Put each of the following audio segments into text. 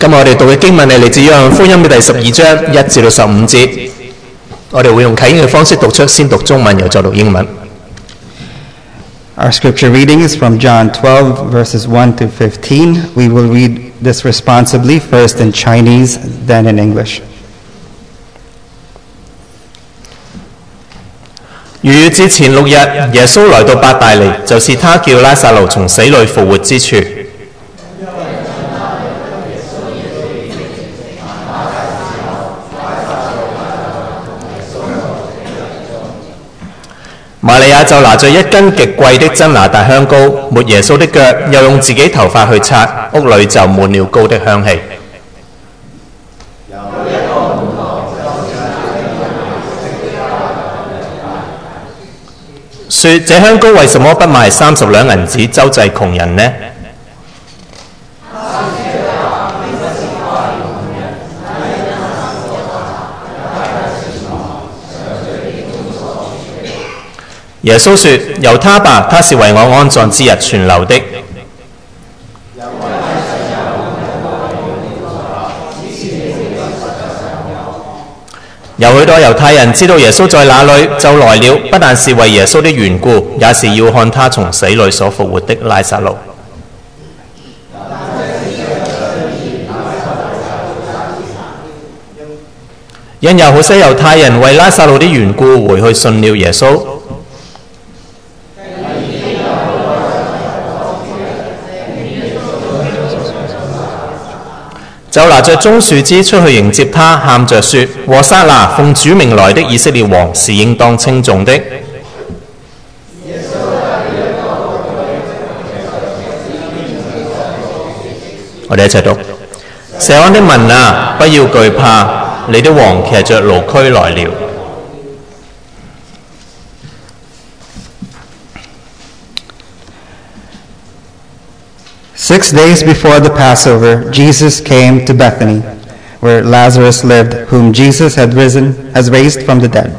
今日我哋讀嘅經文係嚟自約翰福音嘅第12章1至到15節。我哋會用啟應嘅方式讀出，先讀中文，然後再讀英文。 Our scripture reading is from John 12, verses 1 to 15. We will read this responsibly, first in Chinese, then in English. 逾越節前6日，耶穌來到伯大尼，就是他叫拉撒路從死裏復活之處。瑪利亞就拿着一斤極貴的真拿大香膏，抹耶穌的腳，又用自己頭髮去擦，屋裏就滿了膏的香氣。說這香膏為什麼不賣30兩銀子周濟窮人呢？耶穌說：由他吧，他是為我安葬之日存留的。有許多猶太人知道耶穌在哪裏，就來了，不但是為耶穌的緣故，也是要看他從死裏所復活的拉撒路。因有好些猶太人為拉撒路的緣故回去信了耶穌。就拿着棕樹枝出去迎接他，喊着說：和散那，奉主名來的以色列王是應當稱頌的。我哋一齊讀：錫安的民啊，不要懼怕，你的王騎着驢駒來了。 6 days before the Passover, Jesus came to Bethany, where Lazarus lived, whom Jesus had raised from the dead.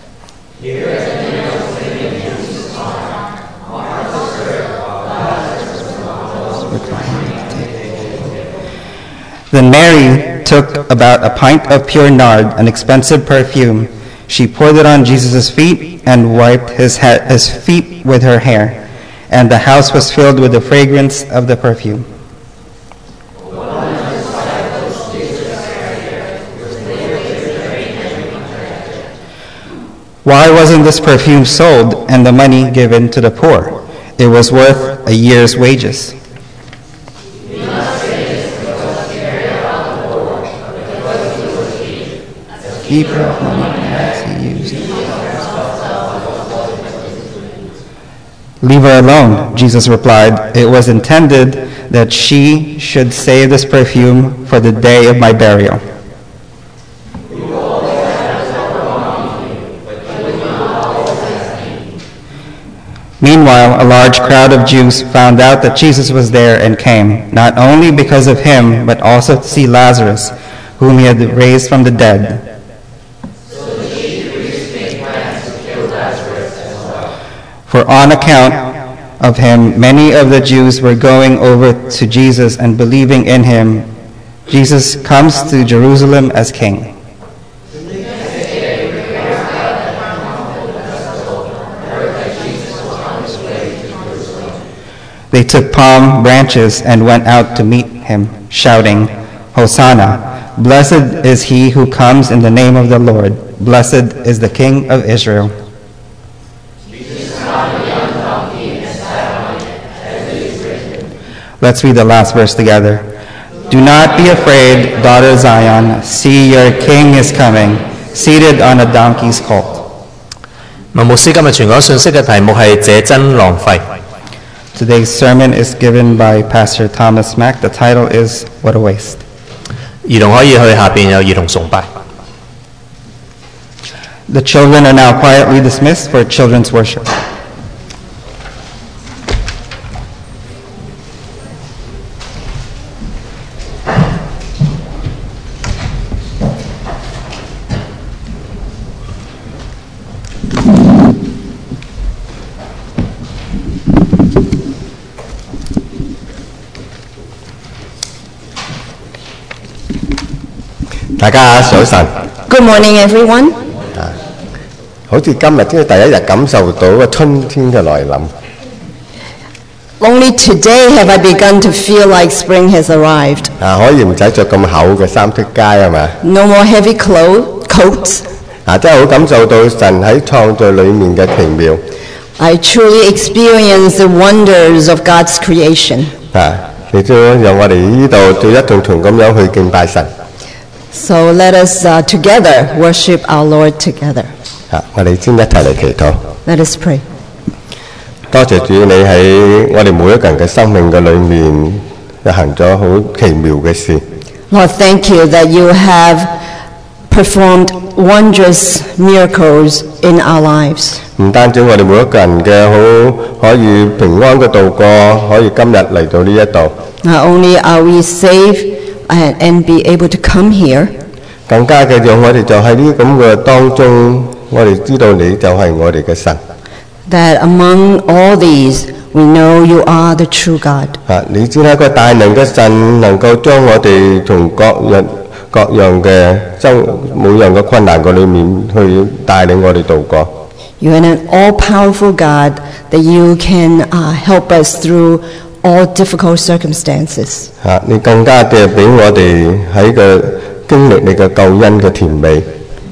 Then Mary took about a pint of pure nard, an expensive perfume. She poured it on Jesus' feet and wiped his feet with her hair. And the house was filled with the fragrance of the perfume. Why wasn't this perfume sold and the money given to the poor? It was worth a year's wages. Keeper of money as he used. Leave her alone, Jesus replied. It was intended that she should save this perfume for the day of my burial. Meanwhile, a large crowd of Jews found out that Jesus was there and came, not only because of him, but also to see Lazarus, whom he had raised from the dead. For on account of him, many of the Jews were going over to Jesus and believing in him. Jesus comes to Jerusalem as king. They took palm branches and went out to meet him, shouting, Hosanna! Blessed is he who comes in the name of the Lord. Blessed is the King of Israel. Let's read the last verse together. Do not be afraid, daughter Zion. See, your king is coming, seated on a donkey's colt. 文牧師今日傳講信息嘅題目係這真浪費。 Today's sermon is given by Pastor Thomas Mack. The title is What a Waste. 兒童可以去下邊有兒童崇拜。 The children are now quietly dismissed for children's worship. 大家早晨， Good morning, everyone. 好似今日先第一日感受到個春天嘅來臨。 Only today have I begun to feel like spring has arrived. 可以唔使着咁厚嘅衫出街係咪？ No more heavy coats. 真係好感受到神喺創造裡面嘅奇妙。 I truly experience the wonders of God's creation. 亦都讓我哋呢度就一同咁樣去敬拜神。 So let us together worship our Lord together. 我哋先一齊嚟祈禱。 Let us pray. 多謝主，你喺我哋每一個人嘅生命嘅裏面，行咗好奇妙嘅事。 Lord, thank you that you have performed wondrous miracles in our lives. 唔單止我哋每一個人嘅好可以平安嘅度過，可以今日嚟到呢一度。 Not only are we saved and be able to come here, 更加嘅讓我哋就喺呢咁嘅當中，我哋知道你就係我哋嘅神。 that among all these, we know you are the true God. 你知啦，個大能嘅神能夠將我哋從各樣嘅每樣嘅困難嘅裏面去帶領我哋度過。 You are an all-powerful God that you can help us through all difficult circumstances. 你更加嘅俾我哋喺個經歷你嘅救恩嘅甜美。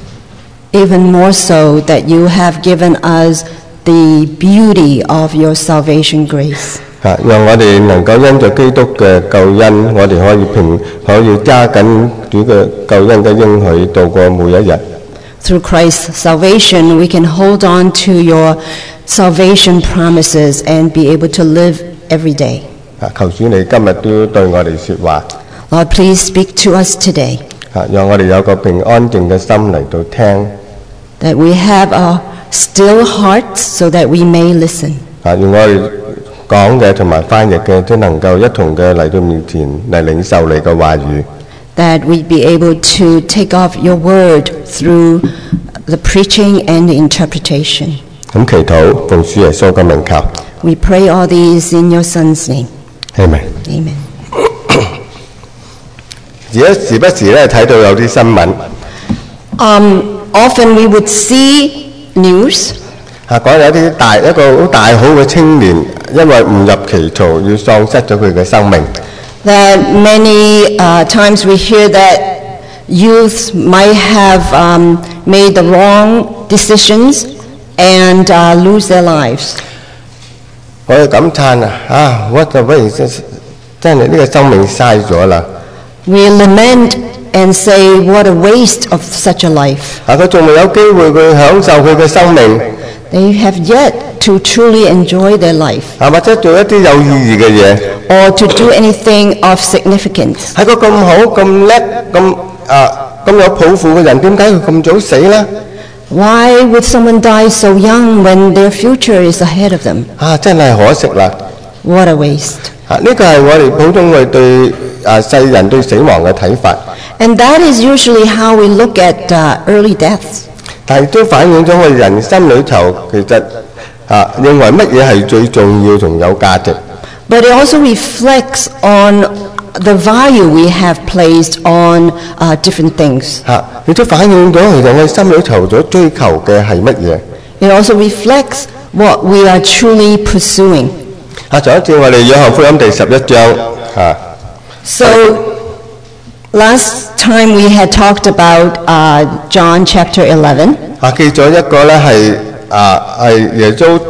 Even more so that you have given us the beauty of your salvation grace. 讓我哋能夠因着基督嘅救恩，我哋可以揸緊主嘅救恩嘅應許度過每一日。 Through Christ's salvation, we can hold on to your salvation promises and be able to live every day. 求主你今日都對我哋說話。 Lord, please speak to us today. 讓我哋有個平安靜嘅心嚟到聽。 That we have a still heart so that we may listen. 讓我哋講嘅同埋翻譯嘅都能夠一同嘅嚟到面前嚟領受你嘅話語。 That we'd be able to take off your word through the preaching and the interpretation. 咁祈禱奉主耶穌嘅名求。 We pray all these in your Son's name. Amen. Amen. 而家時不時咧睇到有啲新聞， Often we would see news 講有一個好大好嘅青年，因為誤入歧途，要喪失咗佢嘅生命。 that many times we hear that youth might have made the wrong decisions and lose their lives. 我哋感嘆what a waste！ 真係呢個生命嘥咗啦。 We lament and say, what a waste of such a life. 佢仲未有機會去享受佢嘅生命， They have yet to truly enjoy their life 或者做一啲有意義嘅嘢。 or to do anything of significance. 係個咁好、咁叻、咁有抱負嘅人，點解佢咁早死呢？ Why would someone die so young when their future is ahead of them? 真係可惜啦！ What a waste. 呢個係我哋普通嘅對世人對死亡嘅睇法， And that is usually how we look at early deaths. 但係都反映咗我哋人心裏頭其實認為乜嘢係最重要同有價值。 But it also reflects on the value we have placed on different things. 亦都反映咗其實我哋心裏頭所追求嘅係乜嘢。 It also reflects what we are truly pursuing. 上一次我哋約翰福音第11章 So last time we had talked about John chapter 11. 記咗一個咧係耶穌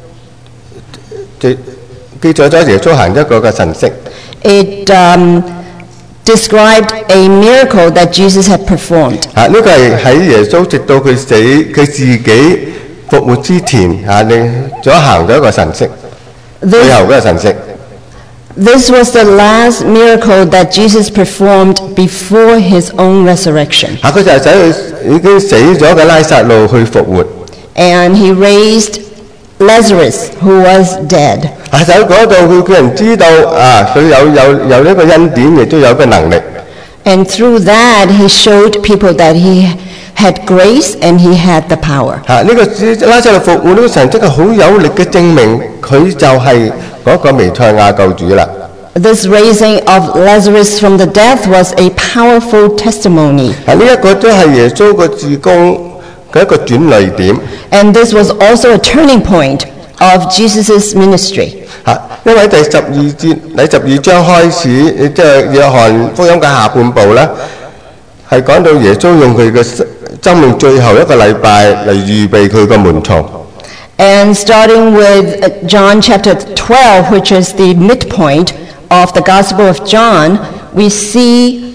記咗耶穌行一個嘅神蹟。 It described a miracle that Jesus had performed. 呢個係喺耶穌直到佢死佢自己復活之前你所行嘅一個神蹟，最後嗰個神蹟。 This was the last miracle that Jesus performed before his own resurrection. 佢就係使佢已經死咗嘅拉撒路去復活。 And he raised Lazarus, who was dead. 喺嗰度佢叫人知道佢有呢個恩典，亦都有個能力。 And through that, he showed people that he had grace and he had the power. 呢個拉撒路復活呢個神蹟係好有力嘅證明，佢就係嗰個彌賽亞救主啦。 this raising of Lazarus from the death was a powerful testimony. 呢一個都係耶穌個事工嘅一個轉捩點。 And this was also a turning point of Jesus' ministry. 因為第12章開始，即係約翰福音嘅下半部咧，係講到耶穌用佢嘅生命最後一個禮拜嚟預備佢個門徒。 And starting with John chapter 12, which is the midpoint of the Gospel of John, we see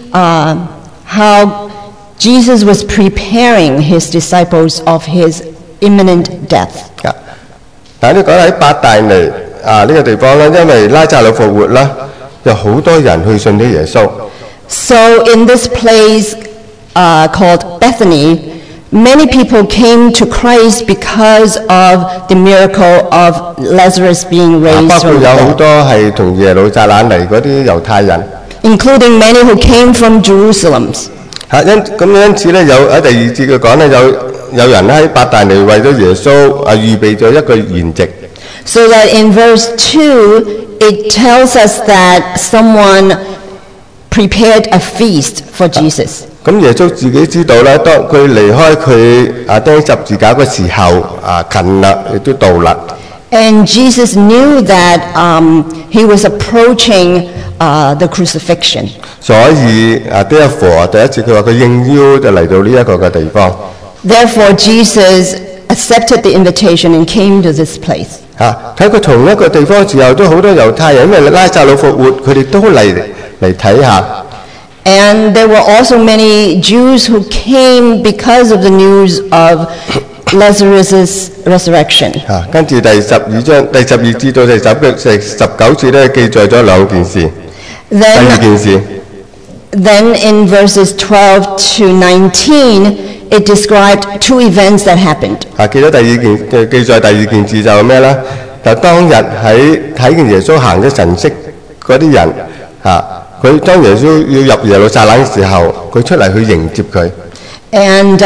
how Jesus was preparing his disciples of his imminent death. 但係你講喺伯大尼呢個地方咧，因為拉撒路復活啦，有好多人去信咗耶穌。 So in this place called Bethany, many people came to Christ because of the miracle of Lazarus being 包 raised 括 from 有 the 好 dead, 多係從耶路撒冷嚟嗰啲猶太人。 including many who came from Jerusalem. 因此咧，有喺第2節佢講咧，有人喺伯大尼為咗耶穌預備咗一個筵席。 So that in verse 2, it tells us that someone prepared a feast for Jesus. 咁耶穌自己知道咧，當佢離開佢釘十字架嘅時候近啦，亦都到啦。 And Jesus knew that he was approaching the crucifixion. 所以therefore 第一次佢話佢應邀就嚟到呢一個嘅地方。 Therefore, Jesus accepted the invitation and came to this place. 睇佢同一個地方嘅時候，都好多猶太人，因為拉撒路復活，佢哋都嚟睇下。 And there were also many Jews who came because of the news of Lazarus' resurrection. 跟住第12章第12節到第19節咧，記載咗兩件事。第二件事。 Then in verses 12 to 19, it described two events that happened. 記載第二件事就係咩咧？就當日喺睇見耶穌行咗神蹟嗰啲人佢當耶穌要入耶路撒冷嘅時候，佢出嚟去迎接佢。 And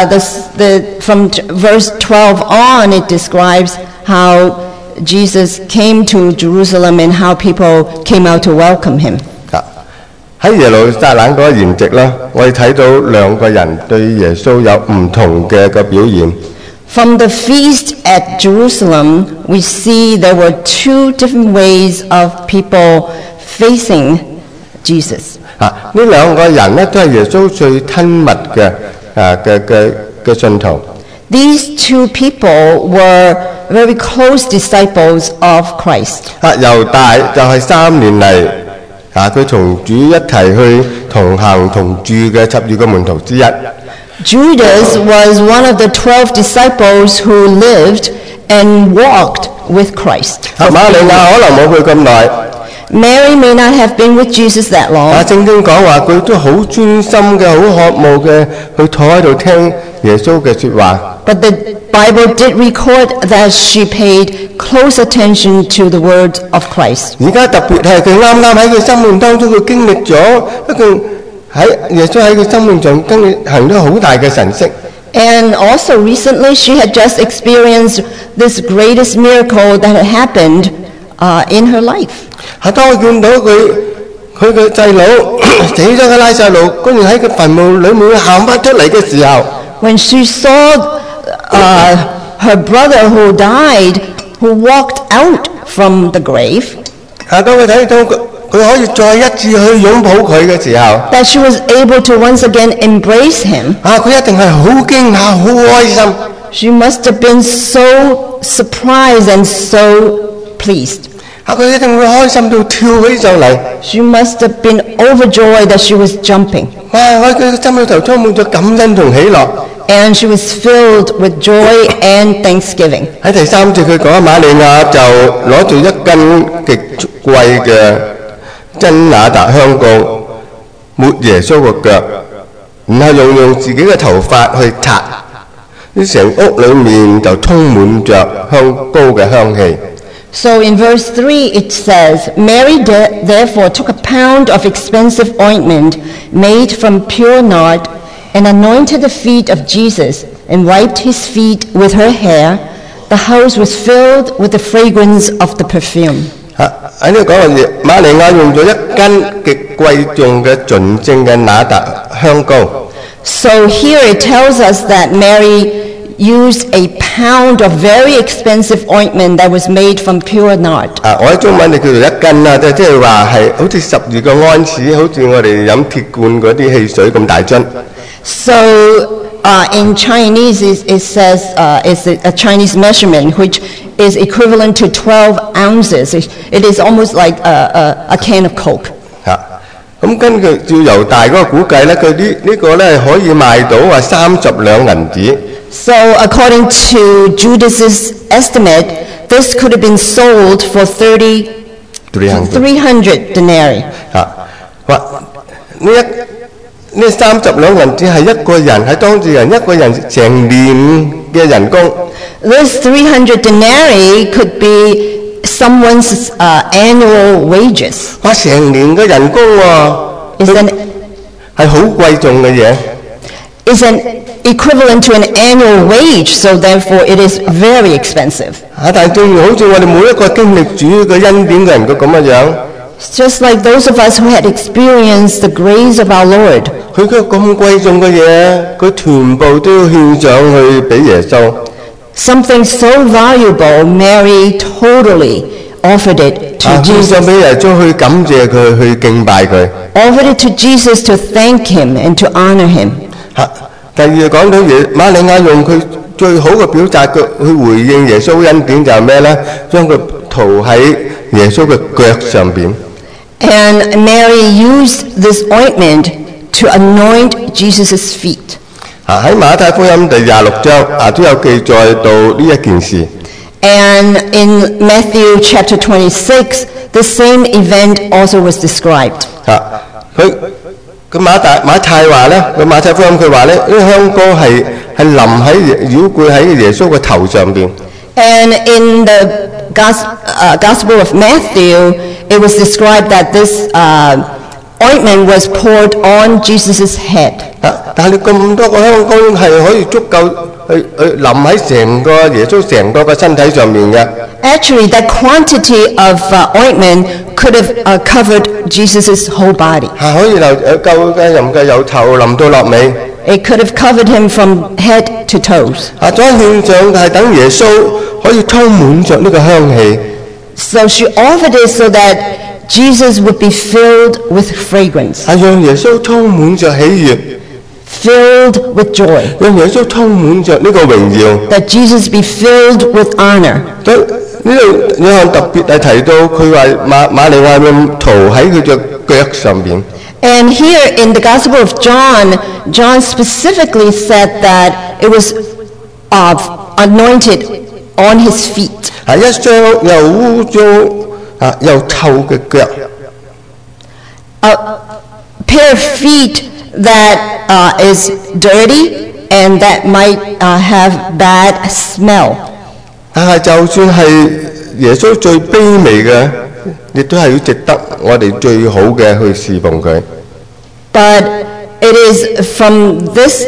from verse 12 on, it describes how Jesus came to Jerusalem and how people came out to welcome him. 喺耶路撒冷嗰個筵席啦，我哋睇到兩個人對耶穌有唔同嘅表現。 From the feast at Jerusalem, we see there were two different ways of people facing Jesus. 呢兩個人咧都係耶穌最親密嘅信徒。 These two people were very close disciples of Christ. 猶大就係3年嚟佢同主一齊去同行同住嘅12個門徒之一。 Judas was one of the 12 disciples who lived and walked with Christ. 瑪利亞可能冇佢咁耐。 Mary may not have been with Jesus that long. 聖經講話佢都好專心嘅、好渴慕嘅去坐喺度聽耶穌嘅說話。 But the Bible did record that she paid close attention to the words of Christ. 而家特別係佢啱啱喺佢生命當中，佢經歷咗一個耶穌喺佢生命上行咗好大嘅神蹟。 And also recently she had just experienced this greatest miracle that had happened in her life. 當佢見到佢嘅細佬死咗嘅拉撒路，居然喺佢墳墓裏面行翻出嚟嘅時候 When she saw her brother who died, who walked out from the grave, 當佢睇到佢可以再一次去擁抱佢嘅時候 that she was able to once again embrace him, 佢一定係好驚訝、好開心。 she must have been so surprised and so pleased. 佢一定會開心到跳起上嚟。 She must have been overjoyed that she was jumping. 佢心裏頭充滿咗感恩同喜樂。 And she was filled with joy and thanksgiving. 喺第3節佢講瑪利亞就攞住一根極貴嘅真哪噠香膏抹耶穌個腳，然後用自己嘅頭髮去擦，成屋裏面就充滿着香膏嘅香氣。 So in verse 3 it says, Mary therefore took a pound of expensive ointment made from pure nard and anointed the feet of Jesus and wiped his feet with her hair. The house was filled with the fragrance of the perfume. 喺呢度講話，瑪利亞用咗1斤極貴重嘅純正嘅那達香膏。 So here it tells us that Mary used a pound of very expensive ointment that was made from pure nard. 我喺中文就叫做1斤啦，即係話係好似12個安士，好似我哋飲鐵罐嗰啲汽水咁大樽。 So in Chinese it says it's a Chinese measurement which is equivalent to 12 ounces. It is almost like a can of Coke. 咁根據照猶大嗰個估計咧，佢呢個咧可以賣到話30兩銀子。 So according to Judas's estimate, this could have been sold for 300 denarii. 呢30兩銀子係一個人喺當地人一個人成年嘅人工。 This 300 denarii could be someone's annual wages. 成年嘅人工喎，係好貴重嘅嘢。 Is an equivalent to an annual wage, so therefore it is very expensive. 但係正如好似我哋每一個經歷主嘅恩典嘅人嘅咁嘅樣。 It's just like those of us who had experienced the grace of our Lord. 佢嗰個咁貴重嘅嘢，佢全部都要獻上去俾耶穌。 Something so valuable, Mary totally offered it to Jesus. 獻上俾耶穌去感謝佢，去敬拜佢。Offered it to Jesus to thank him and to honor him. 第二講到瑪利亞用佢最好嘅表達，佢去回應耶穌恩典就係咩咧？將佢塗喺耶穌嘅腳上邊。 And Mary used this ointment to anoint Jesus' feet. 喺馬太福音第26章都有記載到呢一件事。 And in Matthew chapter 26, the same event also was described. 佢馬太話咧，佢馬太福音佢話咧，呢香膏係淋喺繞攰喺耶穌嘅頭上邊。 And in the Gospel of Matthew, it was described that this ointment was poured on Jesus' head. 但係你咁多個香膏係可以足夠去淋喺成個耶穌成個嘅身體上面嘅。 Actually, that quantity of ointment could have covered Jesus' whole body. 可以夠嘅任嘅由頭淋到落尾。 It could have covered him from head to toes. 再獻上係等耶穌可以充滿着呢個香氣。 So she offered it so that Jesus would be filled with fragrance. 讓耶穌充滿着喜悅。 Filled with joy. 讓耶穌充滿着呢個榮耀。 That Jesus be filled with honor. 呢度有項特別係提到佢話瑪利亞用塗喺佢隻腳上邊。 And here in the Gospel of John, John specifically said that it was anointed on his feet. 一雙又污糟又臭嘅腳。 A pair of feet that is dirty and that might have bad smell. 但係就算係耶穌最卑微嘅，亦都係要值得我哋最好嘅去侍奉佢。 But it is from this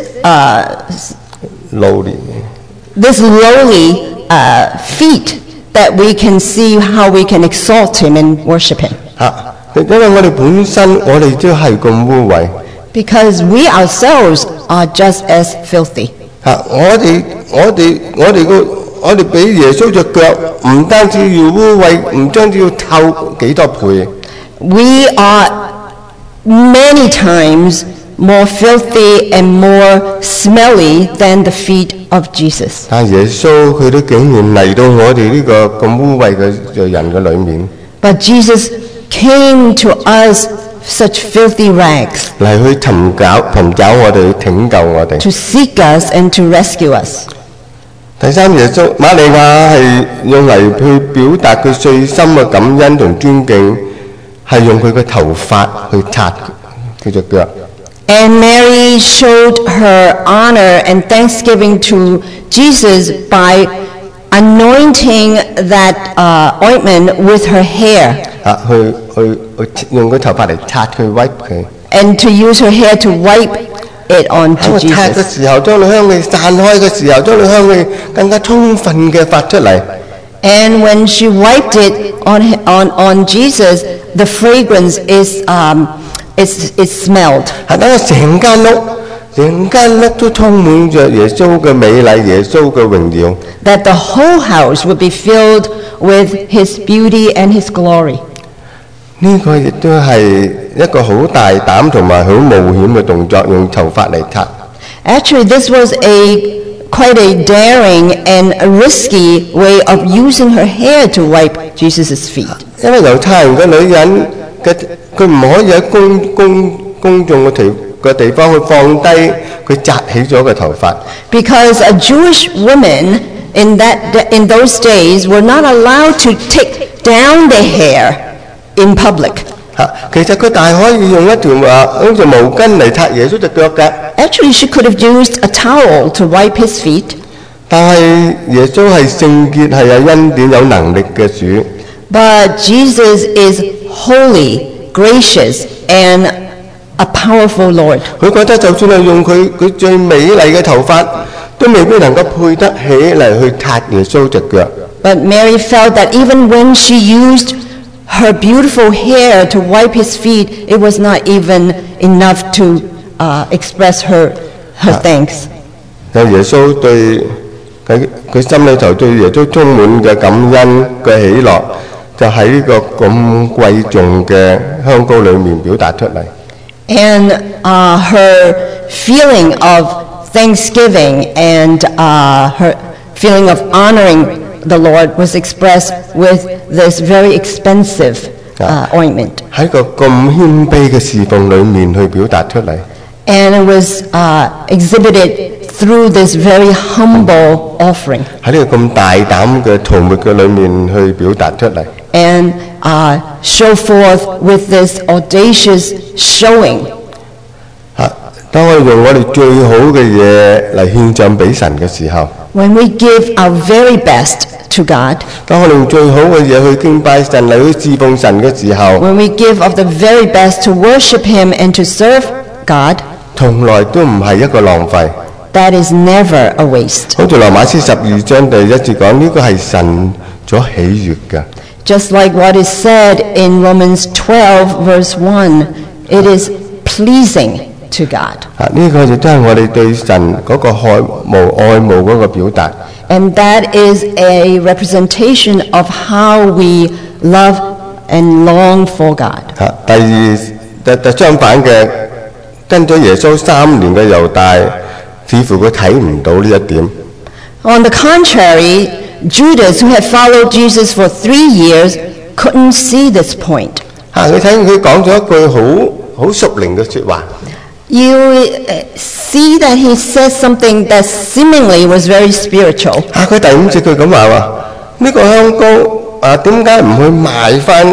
lowly feet that we can see how we can exalt him and worship him. 因為我哋本身我哋都係咁污穢。 Because we ourselves are just as filthy. 我哋比耶穌隻腳唔單止要污穢，唔單止要臭幾多倍。 We are many times more filthy and more smelly than the feet of Jesus. 但耶穌佢都竟然嚟到我哋呢個咁污穢嘅人嘅裏面。 But Jesus came to us such filthy rags. 嚟去尋找我哋，去拯救我哋。 To seek us and to rescue us. 第三，耶穌瑪利亞係用嚟去表達佢最深嘅感恩同尊敬，係用佢嘅頭髮去擦佢隻腳。 And Mary showed her honor and thanksgiving to Jesus by anointing that ointment with her hair. 去用佢頭髮嚟擦佢 wipe 佢。 And to use her hair to wipe it onto Jesus. 擦嘅時候，將你香氣散開嘅時候，將你香氣更加充分嘅發出嚟。 And when she wiped it on Jesus, the fragrance is smelled. 等我成間屋都充滿着耶穌嘅美麗，耶穌嘅榮耀。 That the whole house would be filled with His beauty and His glory. 呢個亦都係一個好大膽同埋好冒險嘅動作，用頭髮嚟擦。 Actually, this was quite a daring and a risky way of using her hair to wipe Jesus' feet. 因為猶太人嘅女人佢唔可以喺公眾嘅地方去放低佢紮起咗嘅頭髮。 Because a Jewish woman in those days were not allowed to take down their hair in public. 其實佢大可以用一條好似毛巾嚟擦耶穌隻腳㗎。 Actually, she could have used a towel to wipe his feet. 但係耶穌係聖潔，係有恩典、有能力嘅主。 But Jesus is holy, gracious, and a powerful Lord. 佢覺得就算係用佢最美麗嘅頭髮，都未必能夠配得起嚟去擦耶穌隻腳。 But Mary felt that even when she used her beautiful hair to wipe his feet, it was not even enough to express her thanks. 有耶穌對佢心裏頭對耶穌充滿嘅感恩嘅喜樂，就喺呢個咁貴重嘅香膏裏面表達出嚟。 And her feeling of thanksgiving and her feeling of honoring the Lord was expressed with this very expensive ointment. 喺個咁謙卑嘅侍奉裏面去表達出嚟。 And it was exhibited through this very humble offering. 喺呢個咁大膽嘅塗抹嘅裏面去表達出嚟。 And show forth with this audacious showing. 當我哋用我哋最好嘅嘢嚟獻上俾神嘅時候 When we give our very best to God, 當我哋用最好嘅嘢去敬拜神嚟去侍奉神嘅時候 when we give of the very best to worship Him and to serve God, 從來都唔係一個浪費。 that is never a waste. 好似羅馬書12章第1節講，呢個係神所喜悅嘅。 Just like what is said in Romans 12 verse 1, it is pleasing to God. 呢個亦都係我哋對神嗰個愛慕嗰個表達。 And that is a representation of how we love and long for God. 第相反嘅，跟咗耶穌3年嘅猶大，似乎佢睇唔到呢一點。 On the contrary, Judas, who had followed Jesus for 3 years, couldn't see this point. 佢睇佢講咗一句好屬靈嘅説話。 You see that he says something that seemingly was very spiritual. 佢第5節佢咁話喎，呢個香膏點解唔去賣翻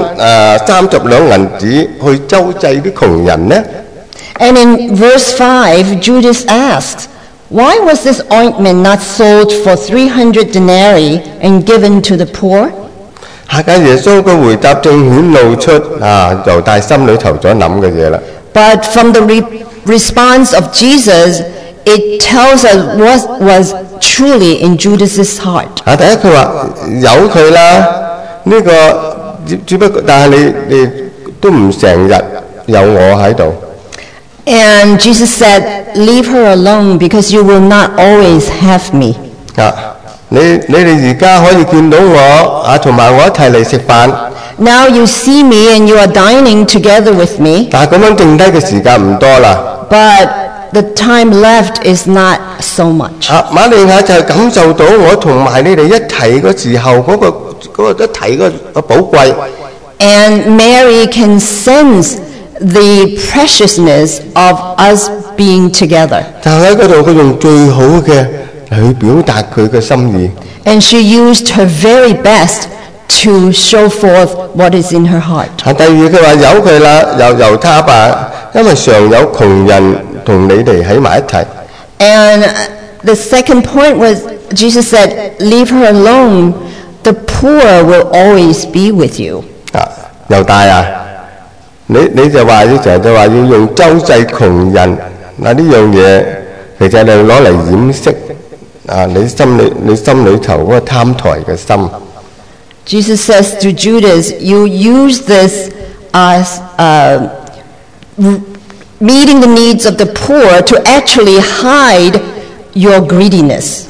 30兩銀子去周濟啲窮人呢？ And in verse 5, Judas asks, why was this ointment not sold for 300 denarii and given to the poor? 耶穌嘅回答正顯露出猶大心裏頭所諗嘅嘢啦。 But from the response of Jesus, it tells us what was truly in Judas's heart. 第一佢話由佢啦，呢個只不過但係你都唔成日有我喺度。 And Jesus said, leave her alone because you will not always have me. 你哋而家可以見到我同埋我一齊嚟食飯。 Now you see me and you are dining together with me. 但係咁樣剩低嘅時間唔多啦。 But the time left is not so much. 瑪利亞就係感受到我同埋你哋一齊嘅時候嗰個一齊個寶貴。 And Mary can sense the preciousness of us being together. 就喺嗰度，佢用最好嘅嚟去表達佢嘅心意。 And she used her very best to show forth what is in her heart. 第二佢話由佢啦，由他吧，因為常有窮人同你哋喺埋一齊。 And the second point was Jesus said, leave her alone. The poor will always be with you. 猶大你就話要成日就話要用周濟窮人呢樣嘢，其實你攞嚟掩飾你心裏頭嗰個貪財嘅心。 Jesus says to Judas, you use this as meeting the needs of the poor to actually hide your greediness.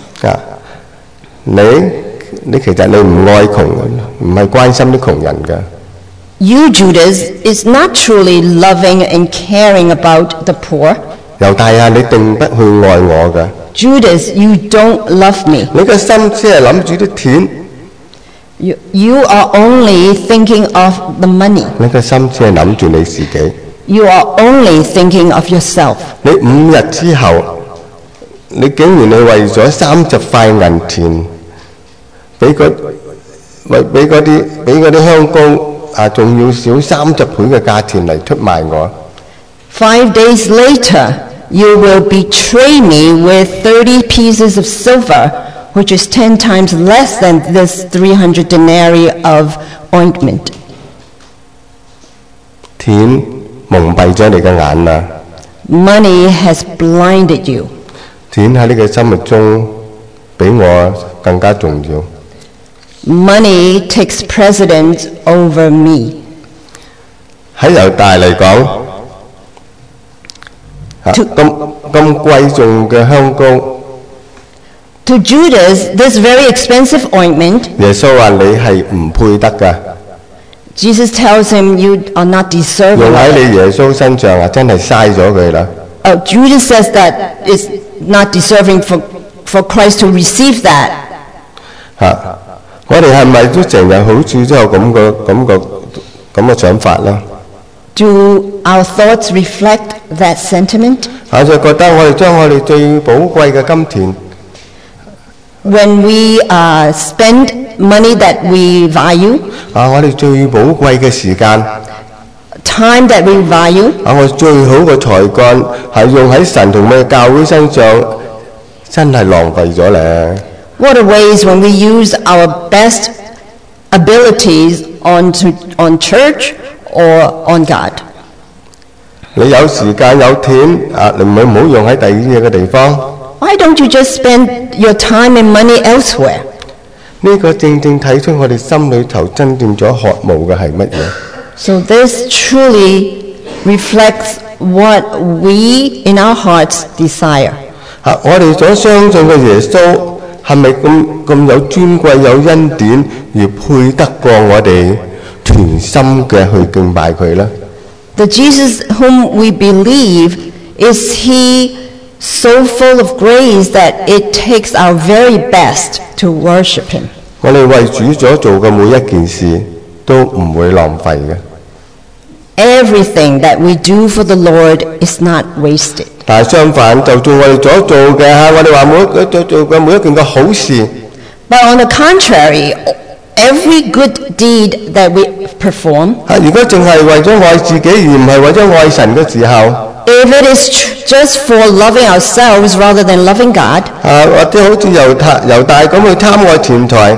你其實你唔愛窮人，唔係關心啲窮人㗎。 You, Judas, is not truly loving and caring about the poor. 猶大啊，你定不去愛我㗎。 Judas, you don't love me. 你個心只係諗住啲錢， You are only thinking of the money. 你個心只係諗住你自己。 You are only thinking of yourself. 你5日之後，你竟然你為咗30塊銀錢，俾嗰啲香膏啊，仲要少30倍嘅價錢嚟出賣我。 5 days later, you will betray me with 30 pieces of silver, which is 10 times less than this 300 denarii of ointment. 錢蒙蔽咗你嘅眼啦， Money has blinded you. 錢喺你嘅心目中比我更加重要。 Money takes precedence over me. 喺猶大嚟講，咁貴重嘅香膏， To Judas, this very expensive ointment, 耶穌話你係唔配得㗎。 Jesus tells him, you are not deserving 用 of 喺 it. 你耶穌身上啊，真係嘥咗佢啦。 Judas says that it's not deserving for Christ to receive that. 我哋係咪都成日好似都有咁嘅想法啦？ Do our thoughts reflect that sentiment? 就覺得我哋將我哋最寶貴嘅金錢， When we spend money that we value, 我哋最寶貴嘅時間， time that we value, 我最好嘅才幹係用喺神同嘅教會身上，真係浪費咗咧。 what are ways when we use our best abilities on church or on God? 你有時間有錢你唔好用喺第二啲嘅地方。 Why don't you just spend your time and money elsewhere? 呢個正正睇出我哋心裏頭真正咗渴慕嘅係乜嘢。 So this truly reflects what we in our hearts desire. 我哋所相信嘅耶穌係咪咁有尊貴有恩典而配得過我哋全心嘅去敬拜佢呢？ The Jesus whom we believe, is he so full of grace that it takes our very best to worship him? 我哋為主所做嘅每一件事都唔會浪費嘅。 Everything that we do for the Lord is not wasted. 但係相反，就做我哋所做嘅我哋話做嘅每一件嘅好事， But on the contrary, every good deed that we perform, 如果淨係為咗愛自己而唔係為咗愛神嘅時候， if it is just for loving ourselves rather than loving God, 或者好似猶大咁去貪愛錢財，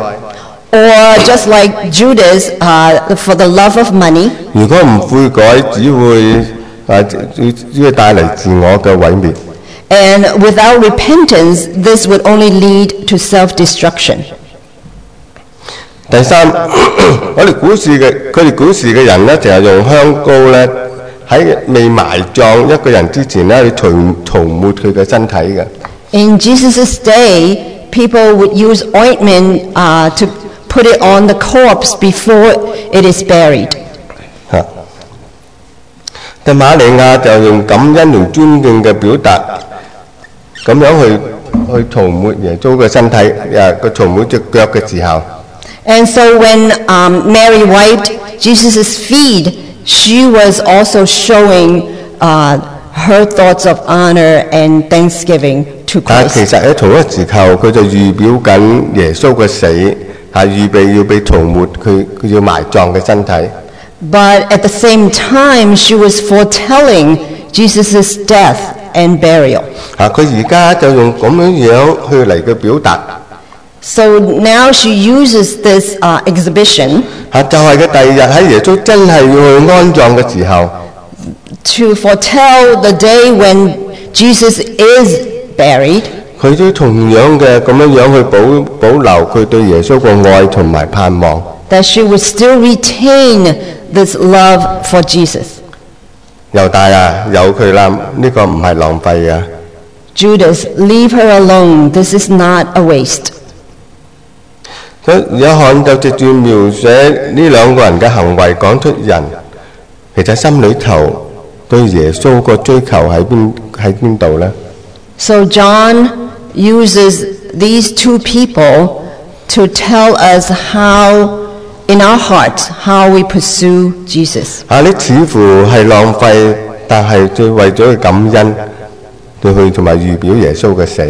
or just like Judas for the love of money, 如果唔悔改，只會帶嚟自我嘅毀滅。 and without repentance, this would only lead to self-destruction. 第三，佢哋古時嘅人咧，成日用香膏咧，喺未埋葬一個人之前咧，去塗抹佢嘅身體嘅。 In Jesus' day, people would use ointment to put it on the corpse before it is buried. 但瑪利亞就用感恩同尊敬嘅表達，咁樣去塗抹耶穌嘅身體，佢塗抹隻腳嘅時候。 And so when Mary wiped Jesus' feet, she was also showing her thoughts of honor and thanksgiving to 但其 Christ. 實喺同一時候，佢就預表緊耶穌嘅死，預備要被塗抹佢要埋葬嘅身體。 But at the same time, she was foretelling Jesus' death and burial. 佢而家就用咁樣去嚟嘅表達。 So now she uses this exhibition 就係佢第二日喺耶穌真係要去安葬嘅時候， to foretell the day when Jesus is buried. 佢佢都同樣嘅咁樣去保留佢對耶穌嘅愛同埋盼望。 that she would still retain this love for Jesus. 猶大啊，由佢啦，呢個唔係浪費嘅。 Judas, leave her alone. This is not a waste. 所以約翰就藉住描寫呢兩個人嘅行為，講出人其實心裏頭對耶穌個追求喺邊度呢？ So John uses these two people to tell us how, in our hearts, how we pursue Jesus. 你似乎係浪費，但係最為咗去感恩，對佢同埋預表耶穌嘅死。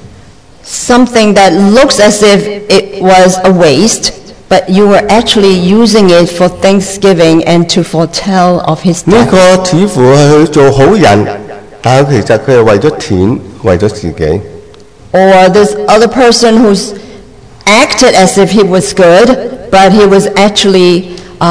Something that looks as if it was a waste, but you were actually using it for thanksgiving and to foretell of his 呢 death. 個似乎係去做好人，但係其實佢係為咗錢，為咗自己。 Or this other person who's acted as if he was good, but he was actually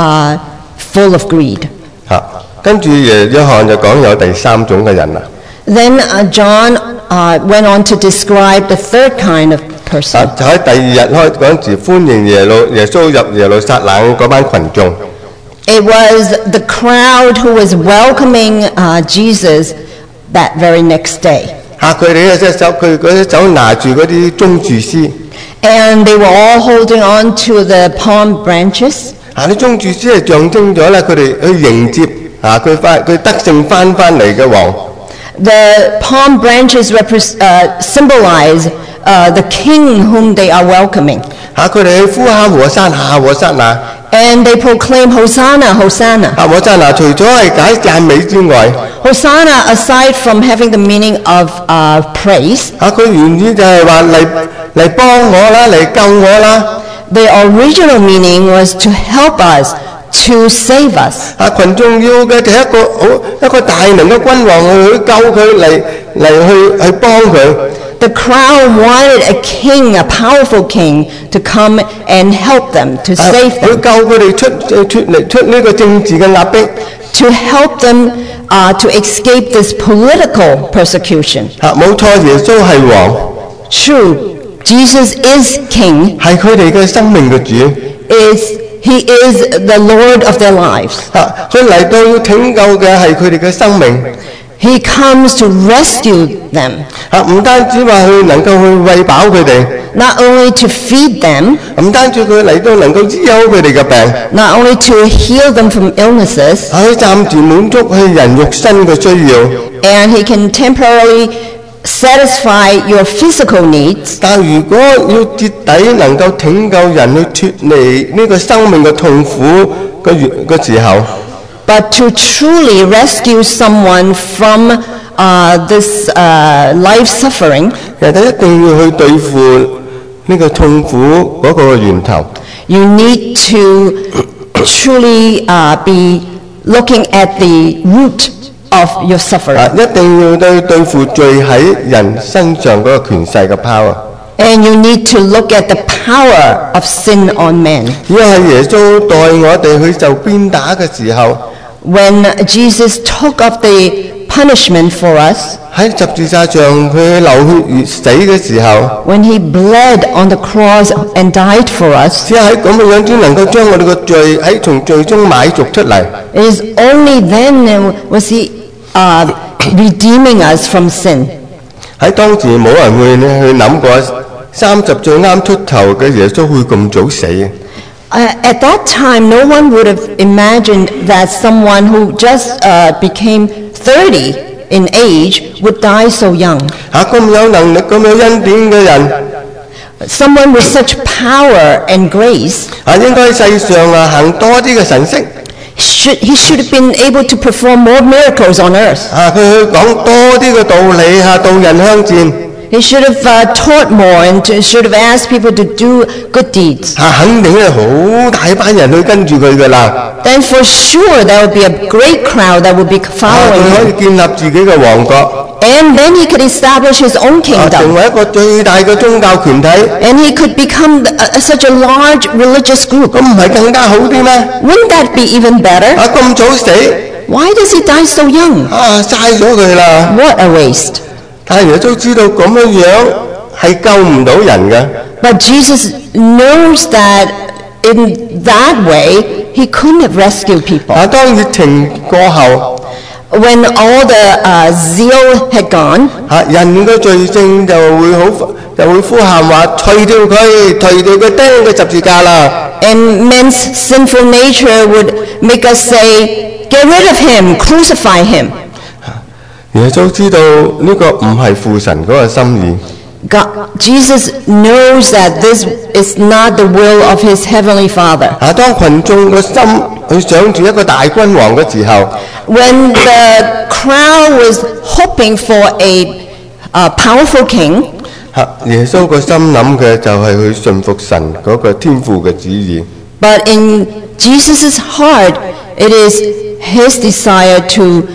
full of greed. 跟住約翰就講有第三種嘅人啦。 Then John went on to describe the third kind of person. 就喺第二日開嗰陣時，歡迎耶穌入耶路撒冷嗰班群眾。 It was the crowd who was welcoming Jesus that very next day. 佢哋佢嗰隻手拿住嗰啲棕樹枝。 And they were all holding on to the palm branches. 啲棕樹枝係象徵咗咧，佢哋去迎接佢得勝翻嚟嘅王。 The palm branches symbolize the king whom they are welcoming. 佢哋去呼喊和散那，和散那。 And they proclaim Hosanna, Hosanna. 和散那除咗係解讚美之外 Hosanna, aside from having the meaning of praise, 佢原意就係話嚟幫我啦，嚟救我啦。 the original meaning was to help us, to save us. 群眾要嘅就係一個大能嘅君王去救佢嚟去幫佢。 The crowd wanted a king, a powerful king, to come and help them, to save 去 them, 救佢哋出呢個政治嘅壓迫。 to help them to escape this political persecution. 冇錯，耶穌係王， True, Jesus is king. 係佢哋嘅生命嘅主。 He is the Lord of their lives. 佢嚟到要拯救嘅係佢哋嘅生命。 He comes to rescue them, 唔單止話佢能夠去餵飽佢哋， not only to feed them, 唔單止佢嚟到能夠醫好佢哋嘅病， not only to heal them from illnesses, 佢暫時滿足佢人肉身嘅需要。 and he can temporarily satisfy your physical needs. 但如果要徹底能夠拯救人去脫離呢個生命嘅痛苦嘅時候， But to truly rescue someone from this life suffering, 其實一定要去對付呢個痛苦嗰個源頭。 you need to truly be looking at the root of your suffering. 一定要對付罪喺人身上嗰個權勢嘅 power。 And you need to look at the power of sin on man. 如果係耶穌代我哋去受鞭打嘅時候， When Jesus took up the punishment for us, 喺十字架上佢流血而死嘅時候， when he bled on the cross and died for us, 只係咁嘅樣先能夠將我哋嘅罪從罪中買贖出嚟。 it is only then was he redeeming us from sin. 喺當時冇人會去諗過30歲啱出頭嘅耶穌會咁早死。 At that time, no one would have imagined that someone who just became 30 in age would die so young. 咁有能力、咁有恩典嘅人， Someone with such power and grace, 應該喺世上行多啲嘅神蹟。 he should have been able to perform more miracles on earth. 佢去講多啲嘅道理導人向善。 He should have taught more and should have asked people to do good deeds. 肯定係好大班人去跟住佢㗎啦。 Then for sure there would be a great crowd that would be 佢 following 可以 him. 建立自己嘅王國， And then he could establish his own 成 kingdom. 為一個最大嘅宗教團體。 And he could become such a large religious group. 咁唔係更加好啲咩？ Wouldn't that be even better? 咁早死， Why does he die so young? 嘥咗佢啦。 What a waste. 但係耶穌知道咁樣係救唔到人嘅。 But Jesus knows that in that way, he couldn't have rescued people. 當熱情過後， When all the zeal had gone, 人嘅罪性就會呼喊話：除掉佢，釘佢十字架啦！ and man's sinful nature would make us say, get rid of him, crucify him. 耶穌知道呢個唔係父神嗰個心意。 Jesus knows that this is not the will of his heavenly Father. 當群眾個心去想住一個大君王嘅時候， When the crowd was hoping for a powerful king, 耶穌個心諗嘅就係去順服神嗰個天父嘅旨意。 but in Jesus' heart, it is his desire to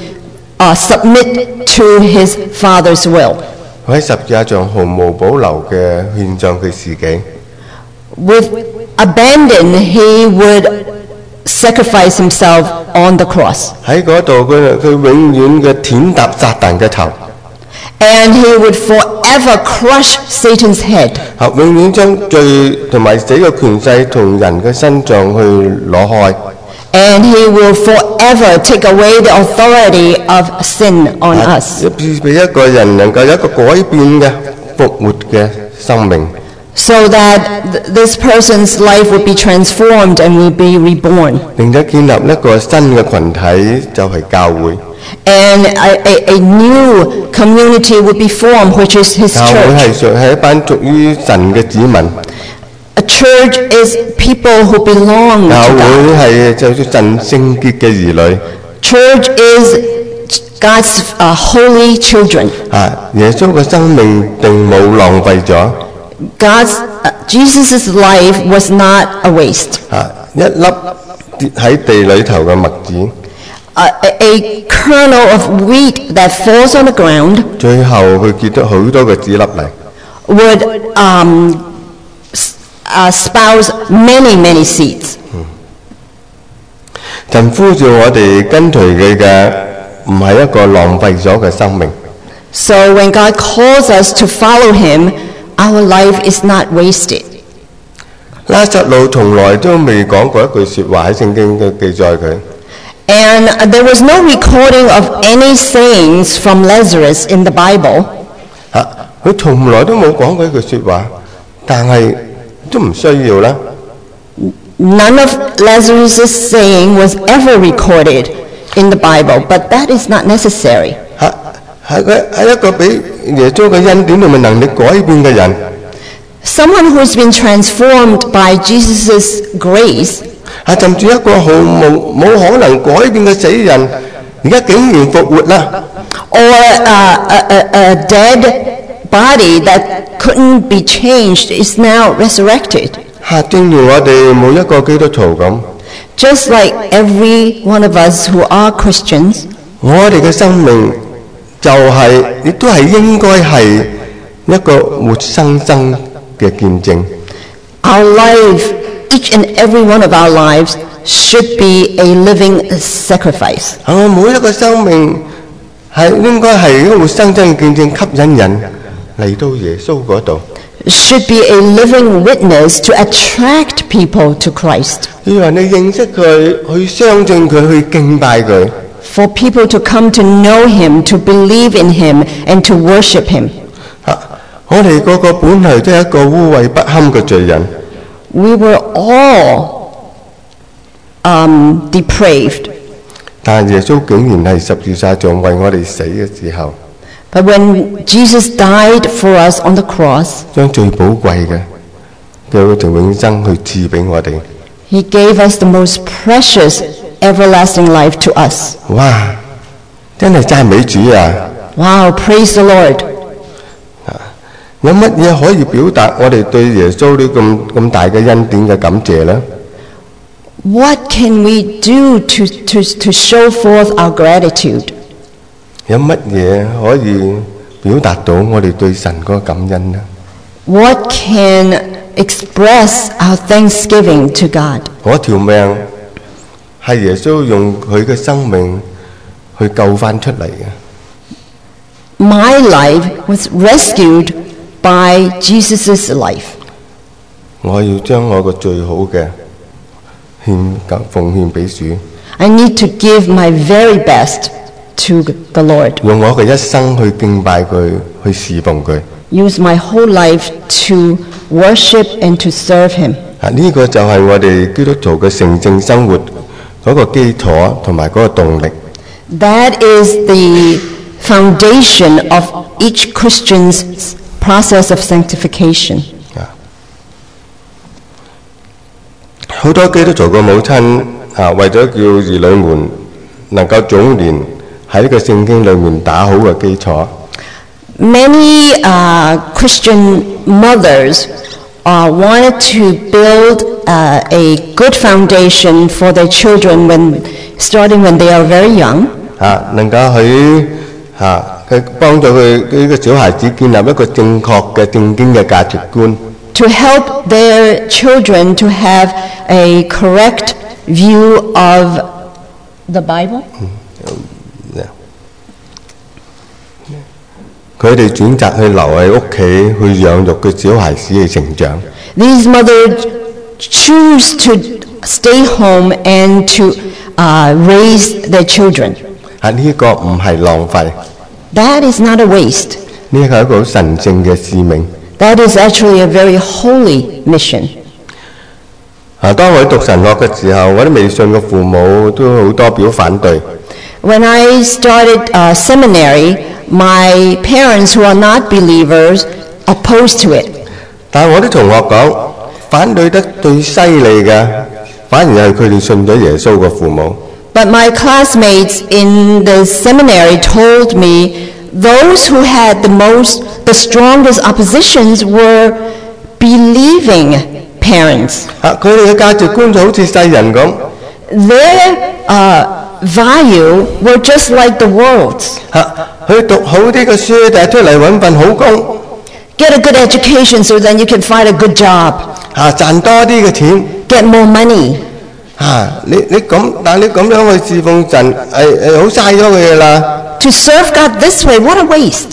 submit to his Father's will. 佢喺十字架上毫無保留嘅獻上佢自己。 With abandon, he would sacrifice himself on the cross. 喺嗰度佢永遠嘅踐踏撒旦嘅頭， And he would forever crush Satan's head. 永遠將罪同埋死嘅權勢從人嘅身上去攞開。 And he will forever take away the authority of sin on us. 俾一個人能夠有一個改變嘅復活嘅生命。 So that this person's life would be transformed and will be reborn. 並且建立一個新嘅群體，就係教會。 And a new community would be formed, which is his 教會 church. 係一班屬於神嘅子民。 A church is people who belong 教 to 會 God. 係就算神聖潔嘅兒女。 Church is God's holy children. 耶穌嘅生命並冇浪費咗。 Jesus' life was not a waste. 一粒跌喺地裏頭嘅麥子， A kernel of wheat that falls on the ground 最後佢結咗好多嘅籽粒嚟。 would spouse many seeds. 神呼召我哋跟隨佢嘅，唔係一個浪費咗嘅生命。 So when God calls us to follow him, our life is not wasted. 拉撒路從來都未講過一句説話喺聖經嘅記載佢。 And there was no recording of any sayings from Lazarus in the Bible. 佢從來都冇講過一句説話，但係都唔需要啦。 None of Lazarus' saying was ever recorded in the Bible, but that is not necessary. 係一個俾耶穌嘅恩典同埋能力改變嘅人。 Someone who has been transformed by Jesus' grace, 甚至一個冇可能改變嘅死人，而家竟然復活啦！ or a dead body that couldn't be changed is now resurrected. 正如我哋每一個基督徒咁， Just like every one of us who are Christians, 我哋嘅生命就係、亦都係應該係一個活生生嘅見證。 our life, each and every one of our lives, should be a living sacrifice. 我每一個生命係應該係一個活生生嘅見證，吸引人嚟到耶穌嗰度。 Should be a living witness to attract people to Christ. 要人哋認識佢，去相信佢，去敬拜佢。 For people to come to know him, to believe in him, and to worship him. 我哋個個本來都係一個污穢不堪嘅罪人。 We were all depraved. 但耶穌竟然係十字架上為我哋死嘅時候， But when Jesus died for us on the cross, 將最寶貴嘅嗰條永生去賜俾我哋。 he gave us the most precious everlasting life to us. 哇！真係讚美主啊！ Wow, praise the Lord. 有乜嘢可以表達我哋對耶穌呢咁大嘅恩典嘅感謝呢？ What can we do to show forth our gratitude? 有乜嘢可以表達到我哋對神嗰個感恩呢？ What can express our thanksgiving to God? 嗰條命係耶穌用佢嘅生命去救翻出嚟嘅。 My life was rescued by Jesus' life. 我要將我個最好嘅奉獻俾主， I need to give my very best to the Lord. 用我嘅一生去敬拜佢，去侍奉佢。 Use my whole life to worship and to serve Him. 呢個就係我哋基督徒嘅成聖生活嗰個基礎同埋嗰個動力。 That is the foundation of each Christian's process of sanctification. 好多基督徒嘅母親為咗叫兒女們能夠早年喺呢個聖經裏面打好嘅基礎。 Many Christian mothers wanted to build a good foundation for their children starting when they are very young. 能夠佢幫助佢呢個小孩子建立一個正確嘅正經嘅價值觀。 To help their children to have a correct view of the Bible. 佢哋選擇去留喺屋企去養育佢小孩子嘅成長。 These mothers choose to stay home and to raise their children. 呢個唔係浪費， That is not a waste. 呢個係一個好神聖嘅使命。 That is actually a very holy mission. 當我讀神學嘅時候，我啲未信嘅父母都好多表反對。 When I started seminary, my parents who are not believers opposed to it. 但係我啲同學講，反對得最犀利嘅，反而係佢哋信咗耶穌嘅父母。 But my classmates in the seminary told me those who had the strongest oppositions were believing parents. 佢哋嘅價值觀就好似世人咁。 Their value were just like the world's. 去讀好啲嘅書，但係出嚟揾份好工。 Get a good education so then you can find a good job. 賺多啲嘅錢。 Get more money. 但係你咁樣去侍奉神，係好嘥咗佢嘅啦。 To serve God this way, what a waste.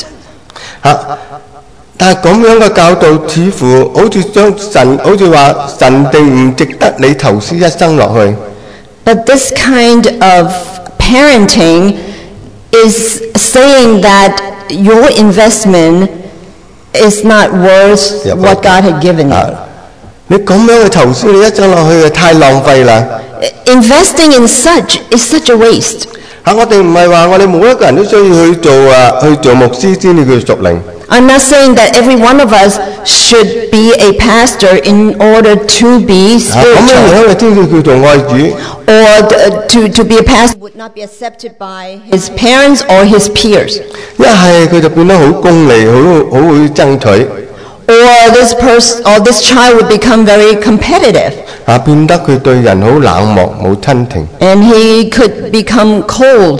但係咁樣嘅教導，似乎好似將神，好似話神定唔值得你投資一生落去。 But this kind of parenting is saying that your investment is not worth what God had given you. 你咁樣去投資你一生落去，太浪費啦。 Investing in such is such a waste. 我哋唔係話我哋每一個人都需要去做牧師先至叫屬靈。 I'm not saying that every one of us should be a pastor in order to be 咁樣 spiritual. 樣嘅先至叫做愛主。 Or to be a pastor would not be accepted by his parents or his peers. 一係佢就變得好功利，好會爭取。 Or this child would become very competitive. 變得佢對人好冷漠，冇親情。 And he could become cold.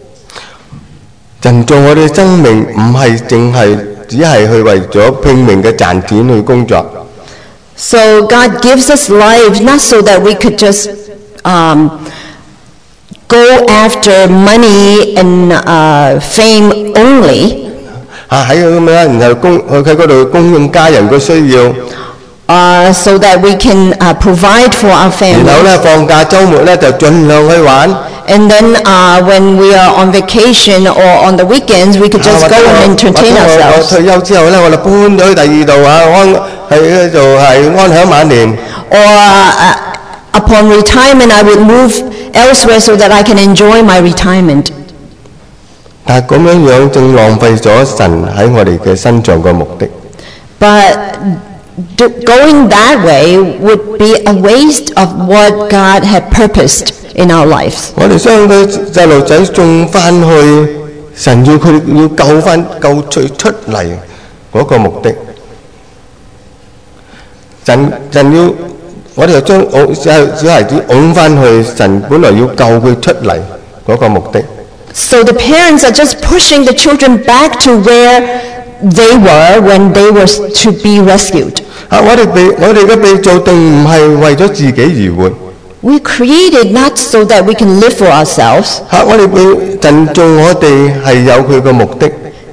人造我哋嘅生命唔係只係去為咗拼命嘅賺錢去工作。 So God gives us lives not so that we could just go after money and fame only. 喺咁樣，然後佢嗰度供應家人嘅需要。 So that we can provide for our 然後 family. 放假週末就盡量去玩。 And then when we are on vacation or on the weekends, we could just go and entertain 我 ourselves. 退休之後我就搬咗去第二度安享晚年。 Or upon retirement, I would move elsewhere so that I can enjoy my retirement. 但係咁樣正浪費咗神喺我哋嘅身上嘅目的。 But going that way would be a waste of what God had purposed in our lives. 我哋將個細路仔送翻去，神要佢要救出嚟嗰個目的。神要我哋就將小孩子擁翻去，神本來要救佢出嚟嗰個目的。 So the parents are just pushing the children back to where they were when they were to be rescued. 我哋嘅被造定唔係為咗自己而活。 We created not so that we can live for ourselves. 我哋被神造我哋係有佢嘅目的。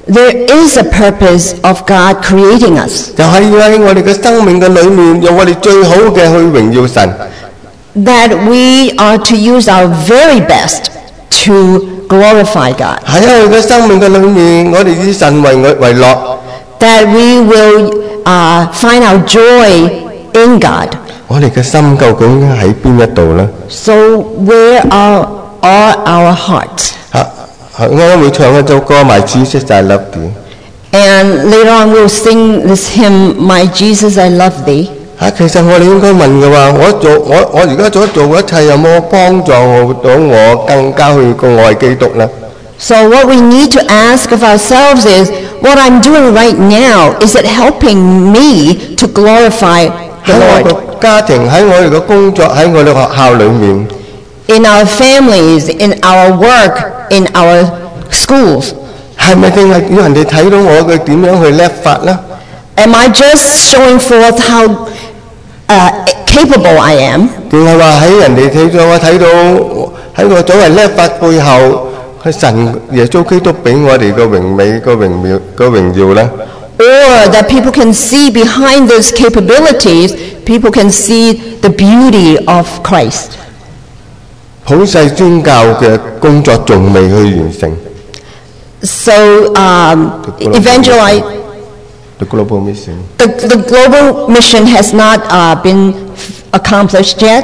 There is a purpose of God creating us, 就係要喺我哋嘅生命嘅裏面，用我哋最好嘅去榮耀神。 that we are to use our very best to glorify God, 喺我哋嘅生命嘅裏面，我哋以神為樂。 that we will find our joy in God. 我哋嘅心究竟喺邊一度呢？ So where are our hearts? 啱啱會唱一首歌，My Jesus I Love Thee。 And later on we'll sing this hymn, My Jesus, I Love Thee. 其實我哋應該問嘅話，我而家所做嘅一切有冇幫助到我更加去愛基督呢？ So what we need to ask of ourselves is, what I'm doing right now, is it helping me to glorify 喺 the 我 Lord? 嘅家庭，喺我哋嘅工作，喺我哋學校裏面， In our families, in our work, in our schools. 係咪淨係要人哋睇到我嘅點樣去叻法呢？ Am I just showing forth how capable I am? 定係話喺人哋睇到喺我所謂叻法背後，係神耶穌基督俾我哋嘅榮美個榮耀呢？ Or that people can see behind those capabilities, people can see the beauty of Christ. 普世宣教嘅工作仲未去完成。 So evangelize. The global mission。 The global mission has not been accomplished yet.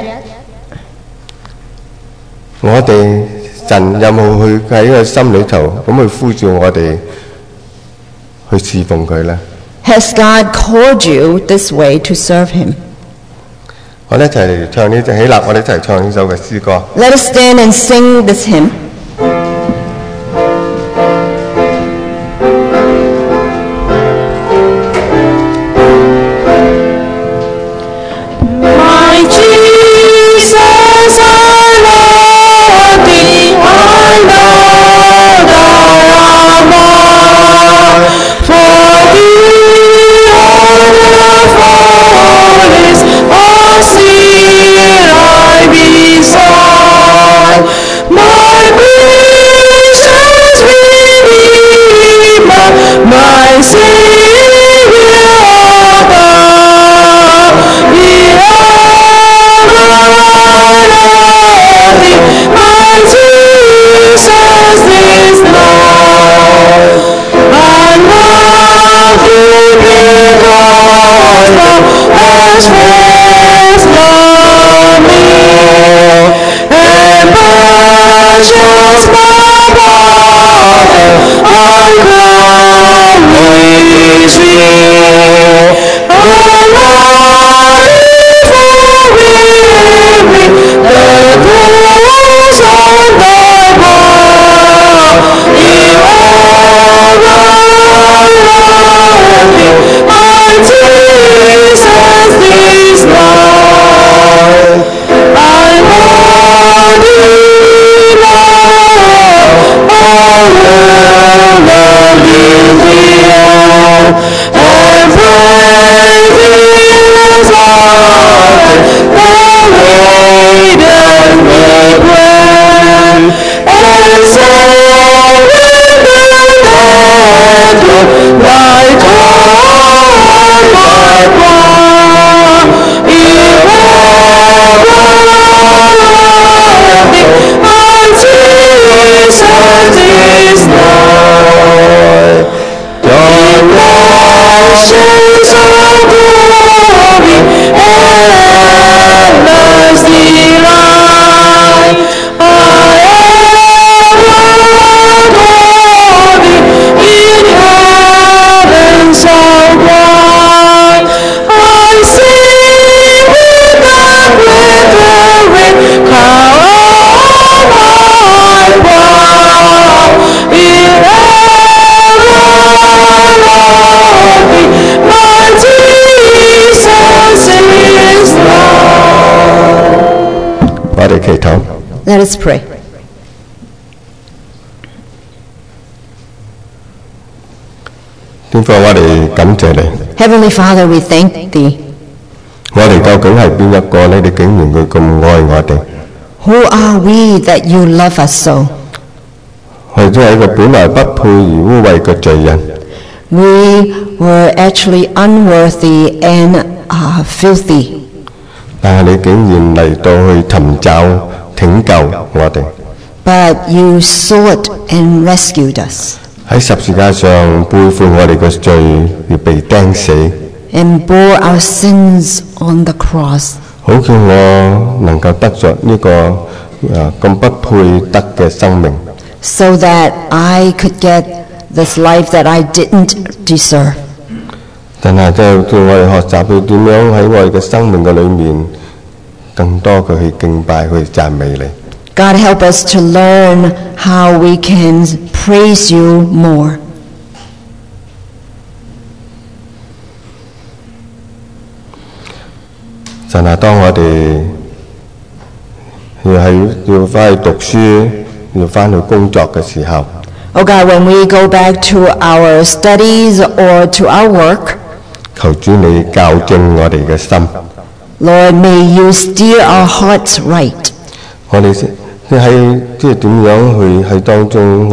我哋神有冇去喺個心裏頭咁去呼召我哋去侍奉佢呢？ Has God called you this way to serve Him? 我哋一齊嚟唱呢隻起立，我哋一齊唱呢首嘅詩歌。 Let us stand and sing this hymn. My Jesus, I love thee, I know thy love, for thee all the fullness of sin I beside. My precious Redeemer, my Savior above, my Jesus is Lord. I love you because thou hast first loved me, and purchased my body on Calvary's tree. I love you for weary, the cross on thy body, all my Jesus is Lord. I love thee, Lord, I will love you still, and praise His heart, the maiden will pray, and surrender thy call, my power, my Jesus is Lord. Your passions of glory, endless delight, I adore thee in heaven so bright. I sing with the glittering crown of my brow, in my Jesus is Lord. 我哋祈禱。 Let us pray. 天父，我哋感謝你。 Heavenly Father, we thank Thee. 我哋究竟係邊一個呢？你竟然會咁愛我哋。 Who are we that You love us so? 我哋都係一個本來不配而污穢嘅罪人， We were actually unworthy and filthy. 但係你竟然嚟到去尋找拯救我哋， But you sought and rescued us 喺十字架上背負我哋嘅罪而被釘死， and bore our sins on the cross, 好叫我能夠得着呢個咁不配得嘅生命。 so that I could get this life that I didn't deserve. 但係就叫我哋學習去點樣喺我哋嘅生命嘅裏面，更多嘅去敬拜、去讚美你。 God help us to learn how we can praise you more. 神啊，當我哋要翻去讀書，要翻去工作嘅時候， Oh God, when we go back to our studies or to our work, 求主你校正我哋嘅心。 Lord, may you steer our hearts right. 我哋喺即係點樣去喺當中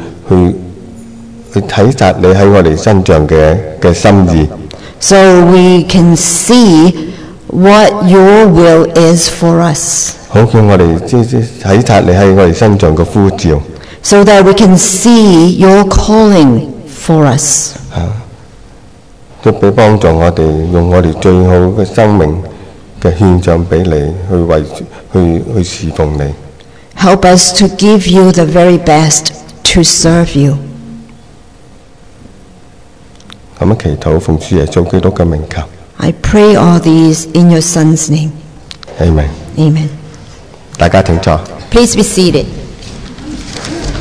去體察你喺我哋身上嘅心意， So we can see what your will is for us, 好叫我哋即體察你喺我哋身上嘅呼召， so that we can see your calling for us. 都俾幫助我哋用我哋最好嘅生命嘅獻上俾你，去侍奉你。 Help us to give you the very best to serve you. 咁樣祈禱，奉主耶穌基督嘅名求 I pray all these in your Son's name. ，Amen。 Amen. 大家請坐。 Please be seated.